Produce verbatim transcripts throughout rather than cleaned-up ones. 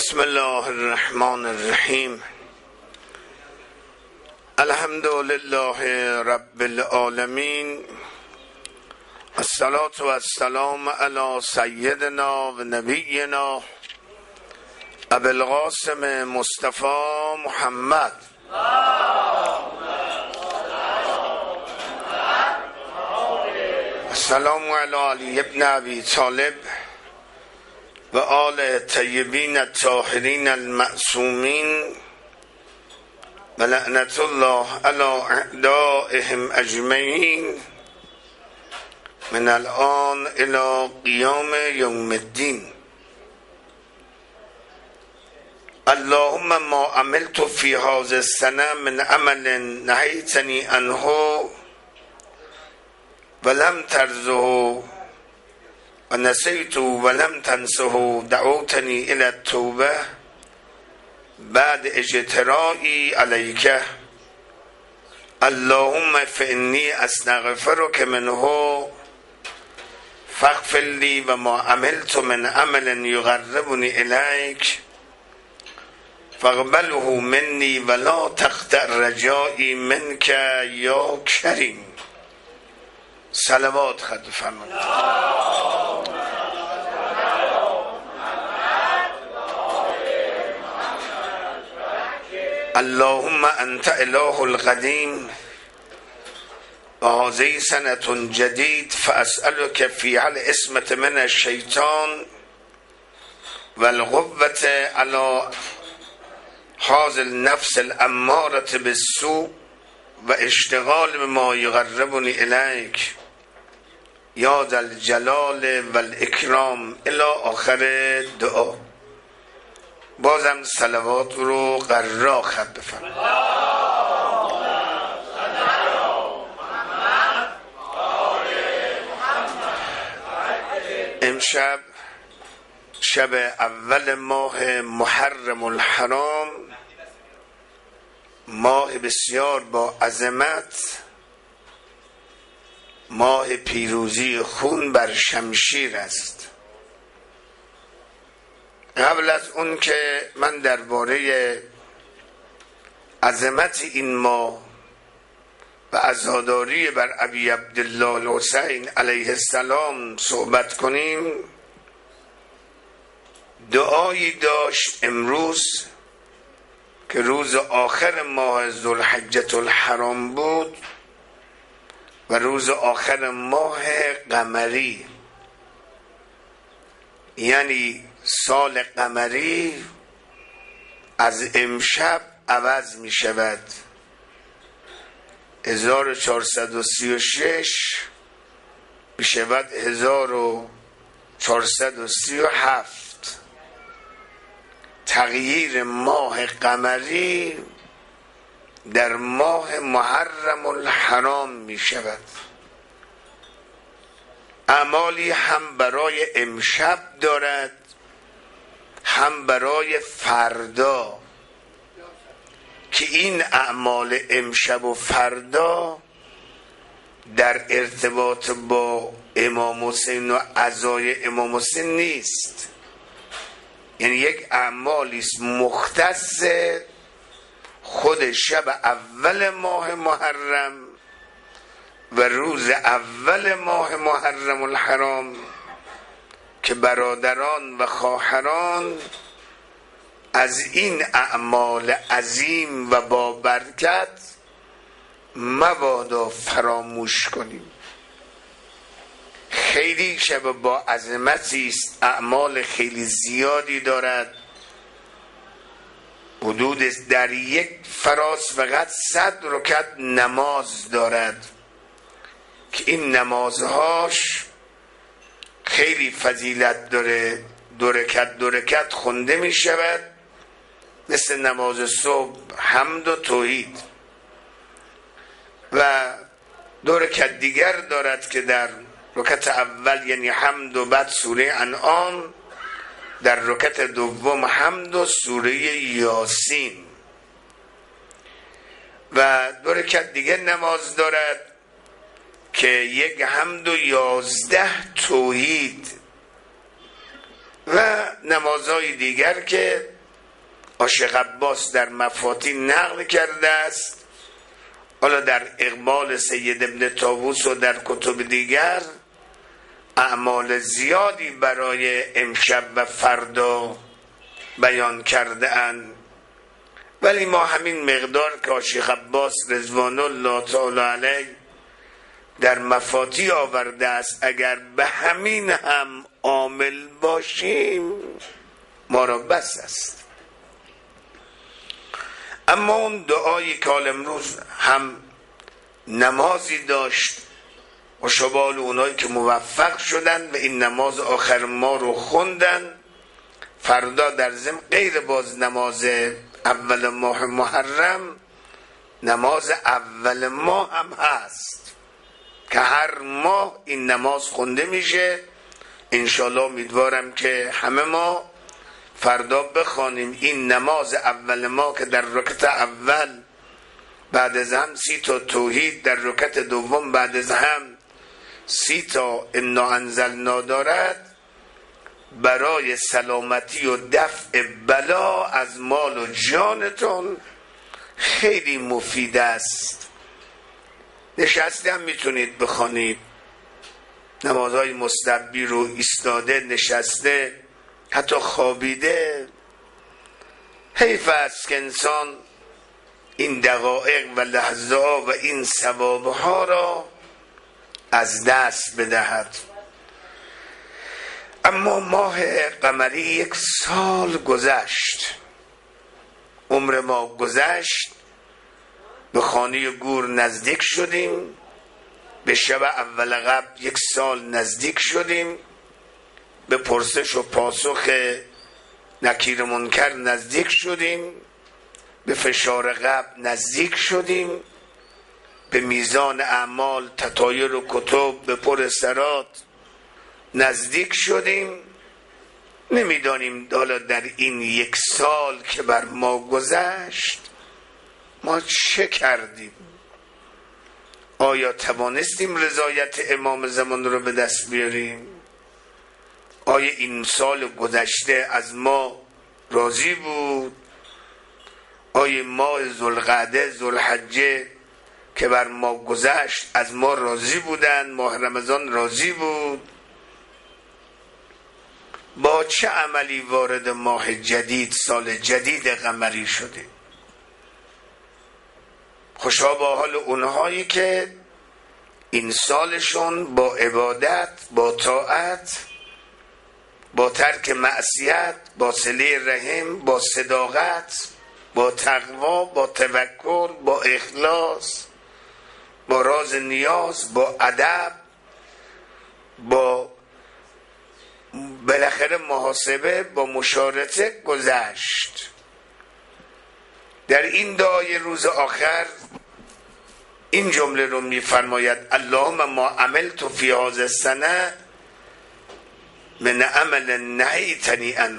بسم الله الرحمن الرحیم. الحمد لله رب العالمین، الصلاة و السلام علی سیدنا و نبینا ابی القاسم مصطفی محمد. السلام علی علی ابن ابی طالب و آل طیبین الطاهرین المعصومین و لعنت الله علی اعدائهم اجمعین من الان الی قیام یوم الدین. اللهم ما عملت فی هذه السنه من عمل نهیتنی عنه ولم ترزه و نسیت ولم تنسه دعوتنی الی التوبه بعد اجترایی علیک. اللهم فانی استغفرک منه فاغفر لی و ما عملت من عمل یقربنی الیک فاقبله منی ولا تقطع رجایی منک یا کریم. صلوات خد فرمایید. اللهم انت اله القدیم و هذه سنة جدید فاسألك فی العصمة من الشیطان و القوة علی هذه النفس الامارة بالسوء و اشتغال بما یقربنی الیک یا ذا الجلال و الاکرام الی آخر دعا. بازم صلوات رو قرار خط بفرمایید. امشب شب اول ماه محرم الحرام، ماه بسیار با عظمت، ماه پیروزی خون بر شمشیر است. قبل از اون که من درباره عظمت این ماه و عزاداری بر ابی عبدالله الحسین علیه السلام صحبت کنیم، دعایی داشت امروز که روز آخر ماه ذوالحجة الحرام بود و روز آخر ماه قمری، یعنی سال قمری از امشب عوض می شود. هزار و چهارصد و سی و شش می شود هزار و چهارصد و سی و هفت. تغییر ماه قمری در ماه محرم الحرام می شود. اعمالی هم برای امشب دارد هم برای فردا که این اعمال امشب و فردا در ارتباط با امام حسین و عزای امام حسین نیست، یعنی یک اعمالی است مختص خود شب اول ماه محرم و روز اول ماه محرم الحرام که برادران و خواهران از این اعمال عظیم و با برکت مبادا فراموش کنیم. خیلی شب با عظمتی است، اعمال خیلی زیادی دارد، حدود در یک فراز فقط صد رکعت نماز دارد که این نمازهاش خیلی فضیلت داره. دو رکعت دو رکعت خونده می شود، مثل نماز صبح حمد و توحید، و دو رکعت دیگر دارد که در رکعت اول یعنی حمد و بعد سوره انعام، در رکعت دوم حمد و سوره یاسین، و دو رکعت دیگر نماز دارد که یک حمد و یازده توحید و نمازهای دیگر که عاشق عباس در مفاتین نقل کرده است، حالا در اقبال سید ابن طاووس و در کتب دیگر اعمال زیادی برای امشب و فردا بیان کرده اند، ولی ما همین مقدار که عاشق عباس رضوان الله تعالی علیه در مفاتی آورده است اگر به همین هم عامل باشیم ما را بس است. اما اون دعایی که امروز هم نمازی داشت و شبال اونایی که موفق شدن و این نماز آخر ما رو خوندن، فردا در ضمن غیر باز نماز اول ماه محرم نماز اول ماه هم هست که هر ماه این نماز خونده میشه. انشالله امیدوارم که همه ما فردا بخوانیم این نماز اول ما که در رکعت اول بعد از هم سی تا توحید، در رکعت دوم بعد از هم سی تا انا انزلنا دارد، برای سلامتی و دفع بلا از مال و جانتون خیلی مفید است. نشسته هم میتونید بخوانید، نمازهای مستحبی رو ایستاده، نشسته، حتی خوابیده. حیف است که انسان این دقایق و لحظه ها و این ثواب ها را از دست بدهد. اما ماه قمری یک سال گذشت، عمر ما گذشت، به خانه گور نزدیک شدیم، به شب اول قبل یک سال نزدیک شدیم، به پرسش و پاسخ نکیر منکر نزدیک شدیم، به فشار قبل نزدیک شدیم، به میزان اعمال تطایر و کتب به پر سرات نزدیک شدیم. نمیدانیم حالا در این یک سال که بر ما گذشت ما چه کردیم. آیا توانستیم رضایت امام زمان رو به دست بیاریم؟ آیا این سال گذشته از ما راضی بود؟ آیا ماه ذوالقعده ذوالحجه که بر ما گذشت از ما راضی بودن؟ ماه رمضان راضی بود؟ با چه عملی وارد ماه جدید، سال جدید قمری شده؟ خوشا با حال اونهایی که این سالشون با عبادت، با طاعت، با ترک معصیت، با صله رحم، با صداقت، با تقوا، با توکل، با اخلاص، با راز نیاز، با ادب، با بالاخره محاسبه، با مشارطه گذشت. در این دعای روز آخر این جمله رو میفرماید: اللهم ما عملت فی هذه السنه من عمل نهیتنی عنه.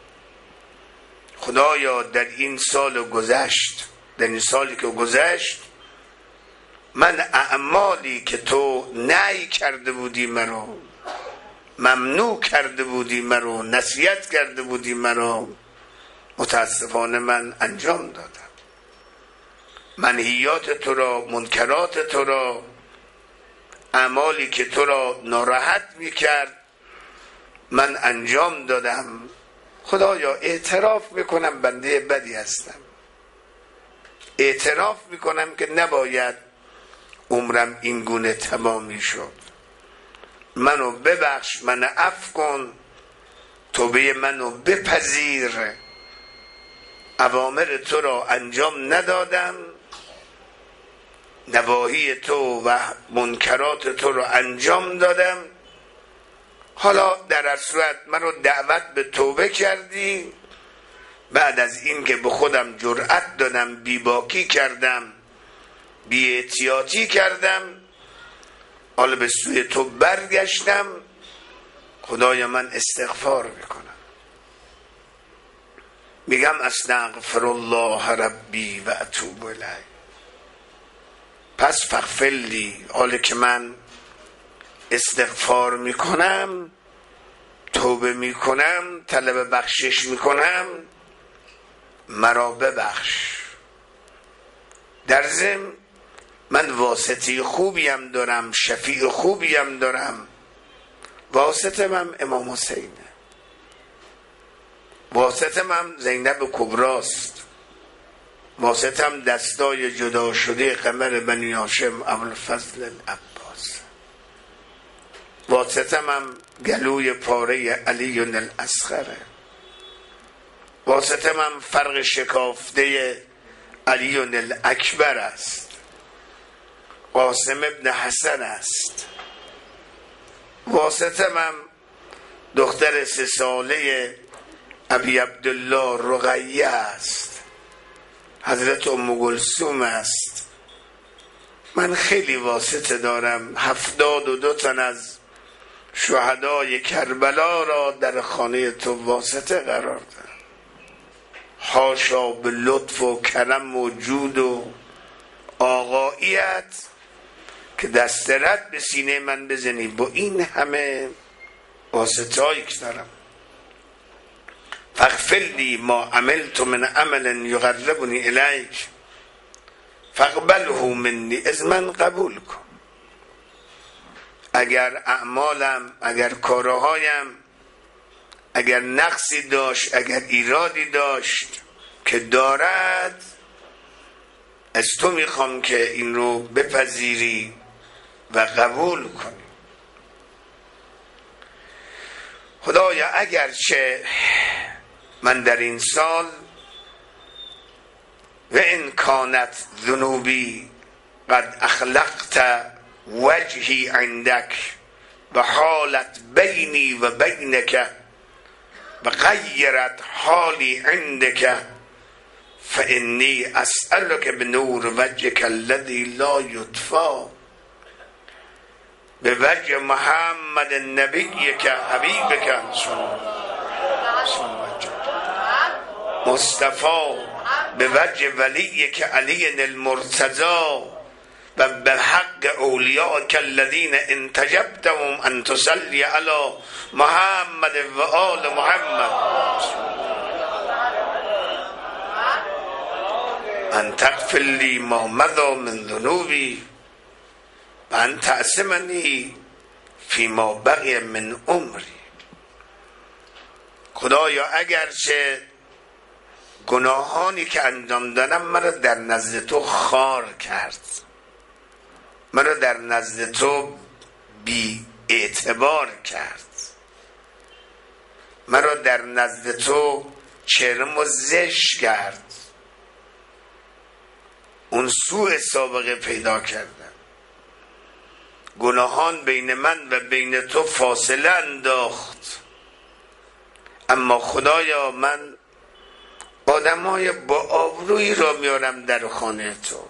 خدایا در این سال گذشت، در این سالی که گذشت، من اعمالی که تو نهی کرده بودی مرا، ممنوع کرده بودی مرا، نصیحت کرده بودی مرا، متاسفانه من انجام دادم. منهیات تو را، منکرات تو را، اعمالی که تو را ناراحت میکرد من انجام دادم. خدایا اعتراف میکنم بنده بدی هستم، اعتراف میکنم که نباید عمرم این گونه تمامی شد. منو ببخش، من عفو کن، توبه منو بپذیر. اوامر تو را انجام ندادم، نواهی تو و منکرات تو را انجام دادم. حالا در هر صورت من رو دعوت به توبه کردی. بعد از این که به خودم جرأت دادم، بیباکی کردم، بی احتیاطی کردم، حالا به سوی تو برگشتم. خدایا من استغفار میکنم، میگم استغفر الله ربی و اتوب الیه. پس فغفر لی، حالا که من استغفار میکنم، تو توبه میکنم، طلب بخشش میکنم، مرا ببخش. در ضمن من واسطه خوبی هم دارم، شفیع خوبی هم دارم. واسطه من امام حسینه، واسطه من زینب کبراست، واسطه هم دستای جدا شده قمر بنی هاشم ابوالفضل العباس، واسطه من گلوی پاره علی الاصغره، واسطه من فرق شکافته علی الاکبر است، قاسم ابن حسن است، واسطه من دختر سه ساله ابی عبدالله رقیه است، حضرت ام کلثوم است. من خیلی واسطه دارم. هفتاد و دو تن از شهدای کربلا را در خانه تو واسطه قرار دارم. حاشا به لطف و کرم و جود و آقاییت که دست رد به سینه من بزنی. با این همه واسطه هایی که دارم، فاغفر لی ما عملت من عمل یقربنی الیک فاقبله منی، از من قبول کن. اگر اعمالم، اگر کارهایم، اگر نقصی داشت، اگر ایرادی داشت که دارد، از تو میخوام که این رو بپذیری و قبول کنی. خدایا اگرچه من در این سال و ان کانت ذنوبی قد اخلقت وجهی عندک و حالت بینی و بینک و غیرت حالی عندک فانی اسألک بنور وجهک الذی لا یطفی به وجه محمد نبیک حبیبک مصطفی به وجه ولیک علی المرتضی و به حق اولیاءک الذین انتجبتهم ان تصلی علی محمد و آل محمد ان تغفر لی ما مضی من ذنوبی و ان تعصمنی فی ما بقی من عمری. خدایا اگرچه گناهانی که انجام دادم مرا در نزد تو خار کرد، مرا در نزد تو بی اعتبار کرد، مرا در نزد تو چرم و زشت کرد، اون سوء سابقه پیدا کردم، گناهان بین من و بین تو فاصله انداخت. اما خدایا من آدمای با آبرویی را میارم در خانه تو.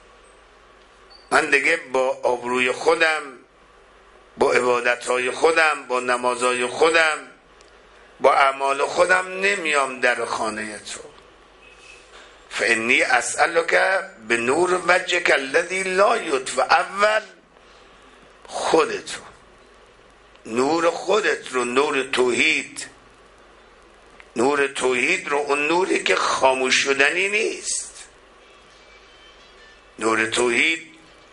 من دیگه با آبروی خودم، با عبادتهای خودم، با نمازهای خودم، با اعمال خودم نمیام در خانه تو. فانی اسألک بنور وجهک الذی لا یطفی. اول خودتو، نور خودت رو، نور توحید، نور توحید رو، اون نوری که خاموش شدنی نیست. نور توحید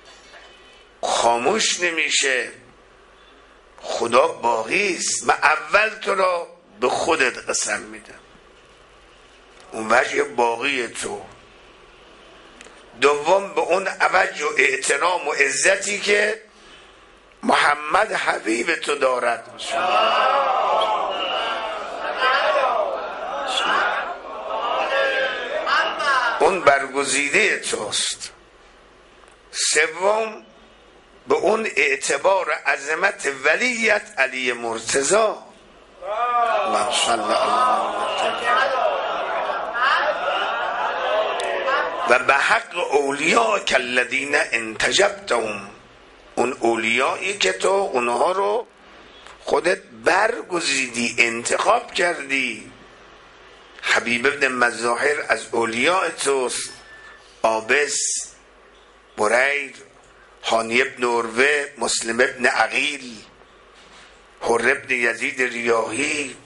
خاموش نمیشه، خدا باقی است. من اول تو را به خودت قسم میدم، اون وجه باقی تو. دوم به اون وجه و احترام و عزتی که محمد حبیب تو دارد، اون برگزیده توست. سوم به اون اعتبار عظمت ولیت علی مرتضی و به حق اولیاء الذین انتجبتهم، اون اولیایی که تو اونها رو خودت برگزیدی، انتخاب کردی. حبیب ابن مظاهر از اولیاء توست، آبس، بریر، هانی ابن عروه، مسلم ابن عقیل، حر بن یزید ریاحی،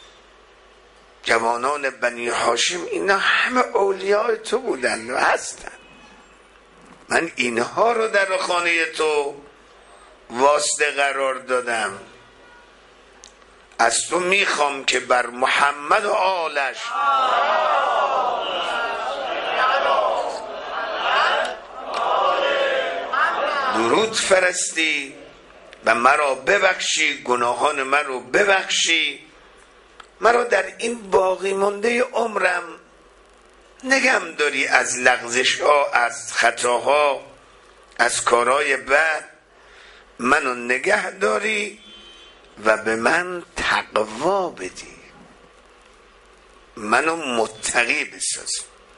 جوانان بنی هاشم، اینا همه اولیاء تو بودن و هستن. من اینها رو در خانه تو واسطه قرار دادم. از تو میخوام که بر محمد و آلش درود فرستی و مرا ببخشی، گناهان من رو ببخشی، مرا در این باقی مانده عمرم نگم داری از لغزش ها، از خطاها، از کارهای بد، منو نگه داری و به من تقوا بدی، منو متقی بساز.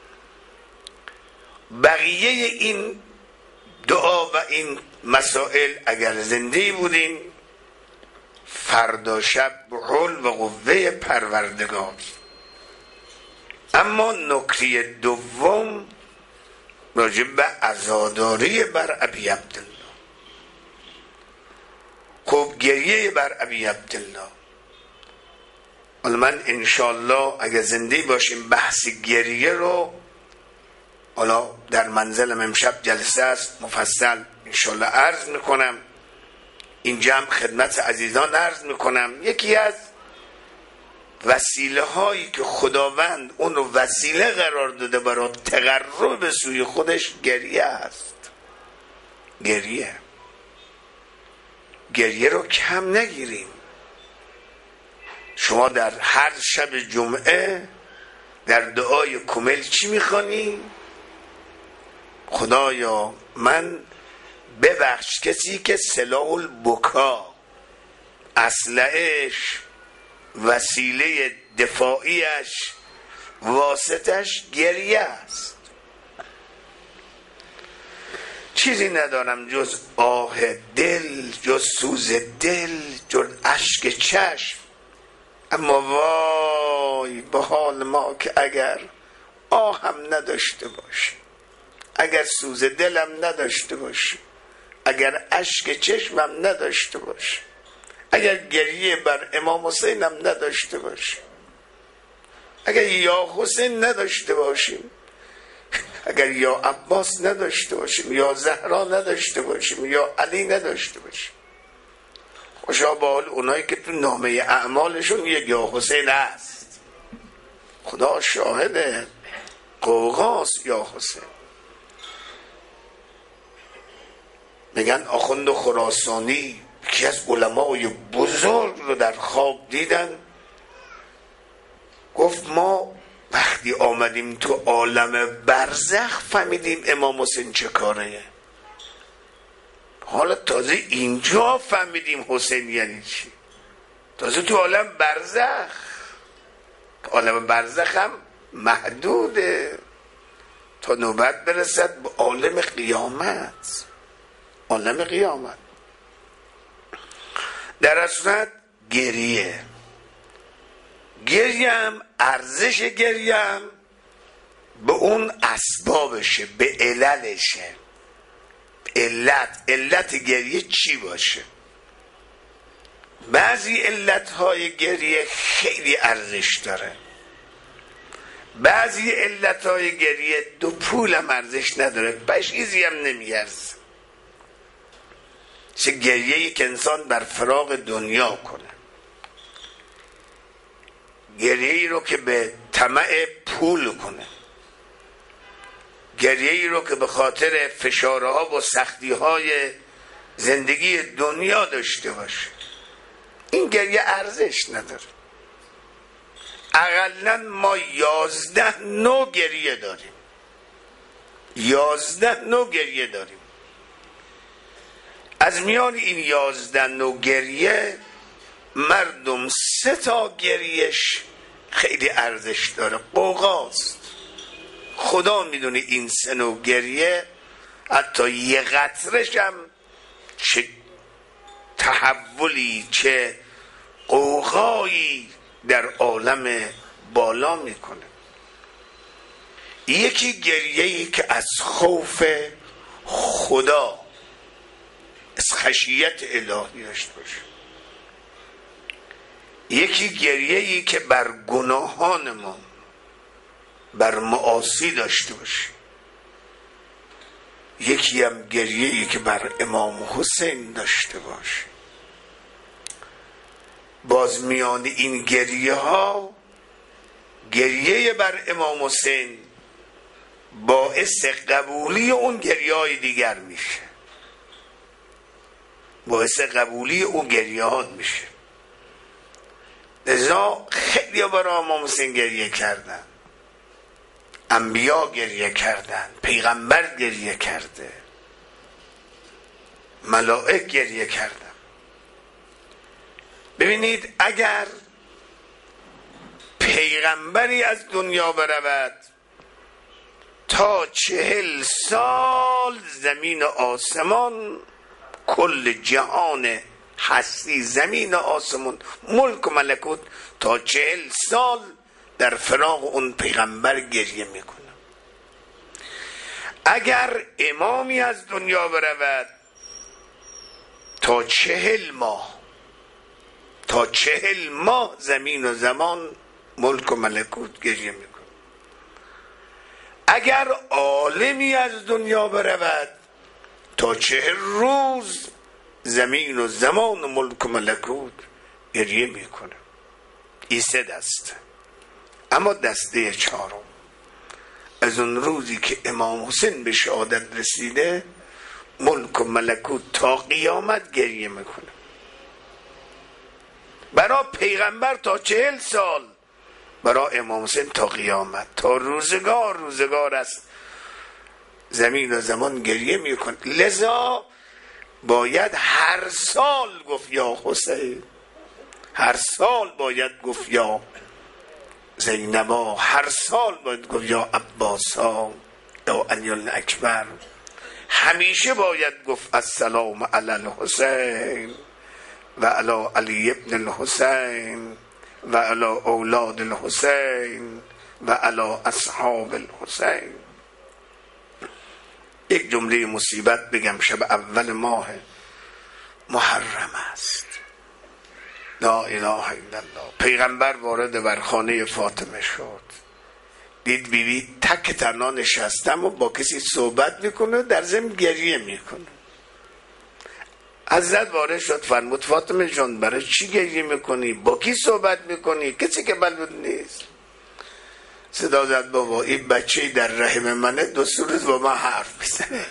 بقیه این دعا و این مسائل اگر زنده بودیم فردا شب به حول و قوه پروردگار. اما نکته دوم راجع به عزاداری بر ابی عبدالله. خب گریه بر ابی عبدالله، حالا من انشالله اگر زنده باشیم بحث گریه رو، حالا در منزلم امشب جلسه است مفصل انشالله عرض میکنم، اینجا هم خدمت عزیزان عرض میکنم. یکی از وسیله هایی که خداوند اون رو وسیله قرار داده برای تقرب به سوی خودش گریه است. گریه گریه رو کم نگیریم. شما در هر شب جمعه در دعای کمل چی میخوانی؟ خدایا من ببخش کسی که سلاح البکا، اسلحه‌اش، وسیله دفاعیش، واسطش گریه است. چیزی ندارم جز آه دل، جز سوز دل، جز اشک چشم. اما وای به حال ما که اگر آهم نداشته باشیم، اگر سوز دلم نداشته باشیم، اگر اشک چشمم نداشته باشیم، اگر گریه بر امام حسینم نداشته باشیم، اگر یا حسین نداشته باشیم، اگر یا عباس نداشته باشیم، یا زهرا نداشته باشیم، یا علی نداشته باشیم، خوشا به حال اونایی که تو نامه اعمالشون یک یا حسین هست. خدا شاهده قوقاست یا حسین. میگن آخوند خراسانی یکی از علمای بزرگ رو در خواب دیدن، گفت ما وقتی آمدیم تو عالم برزخ فهمیدیم امام حسین چه کاره، حالا تازه اینجا فهمیدیم حسین یعنی چی. تازه تو عالم برزخ، عالم برزخ هم محدوده تا نوبت برسد به عالم قیامت. عالم قیامت در اصلت گریه گریه هم ارزش گریه هم به اون اسبابشه، به عللشه. علت علت گریه چی باشه؟ بعضی علتهای گریه خیلی ارزش داره، بعضی علتهای گریه دو پول هم ارزش نداره، بهش چیزی هم نمیارزه. چه گریه‌ای که انسان بر فراق دنیا کنه، گریه‌ای رو که به طمع پول کنه، گریه‌ای رو که به خاطر فشارها و سختی‌های زندگی دنیا داشته باشه، این گریه ارزش نداره. اقلاً ما یازده نوع گریه داریم، یازده نوع گریه داریم. از میان این یازده نوع گریه مردم سه تا گریش خیلی ارزش داره، قوقاست. خدا میدونه این سه نوع گریه حتی یه قطرش هم چه تحولی، چه قوقایی در عالم بالا میکنه. یکی گریه‌ای که از خوف خدا، از خشیت الهی داشته باشه. یکی گریه‌ای که بر گناهانمون، بر معاصی داشته باشیم. یکی هم گریه‌ای که بر امام حسین داشته باشیم. باز میان این گریه ها گریه بر امام حسین باعث قبولی اون گریه های دیگر میشه، باعث قبولی اون گریه ها میشه. لذا خیلی برای امام حسین گریه کردن، انبیا گریه کردن، پیغمبر گریه کرده، ملائک گریه کردن. ببینید اگر پیغمبری از دنیا برود تا چهل سال زمین و آسمان، کل جهان هستی، زمین و آسمان، ملک و ملکوت، تا چهل سال در فراق اون پیغمبر گریه میکنه. اگر امامی از دنیا برود تا چهل ماه، تا چهل ماه زمین و زمان، ملک و ملکوت گریه میکنه. اگر عالمی از دنیا برود تا چهل روز زمین و زمان و ملک و ملکوت گریه میکنه. این سه دسته. اما دسته چهارم، از اون روزی که امام حسین به شهادت رسیده، ملک و ملکوت تا قیامت گریه میکنه. برای پیغمبر تا چهل سال، برای امام حسین تا قیامت، تا روزگار روزگار است، زمین و زمان گریه میکنه. لذا باید هر سال گفت یا حسین، هر سال باید گفت یا زینبا، هر سال باید گفت یا عباسا، یا علی الاکبر. همیشه باید گفت السلام علی الحسین و علی علی ابن الحسین و علی اولاد الحسین و علی اصحاب الحسین. یک جمله مصیبت بگم، شب اول ماه محرم است، لا اله الا الله. پیغمبر وارد بر خانه فاطمه شد، دید بیبی تک تنها نشستم و با کسی صحبت میکنه، در ضمن گریه میکنه. حضرت وارد شد، فرمود فاطمه جان برای چی گریه میکنی؟ با کی صحبت میکنی؟ کسی که بلد نیست. صدا زد بابا این بچه در رحم منه، دو سه روز با من حرف میزنه،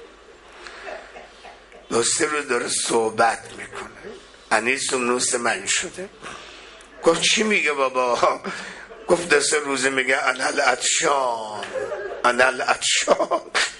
دو سه روز داره صحبت میکنه، انیس و نوس من شده. گفت چی میگه بابا؟ گفت دو سه روزه میگه انا العطشان، انا العطشان.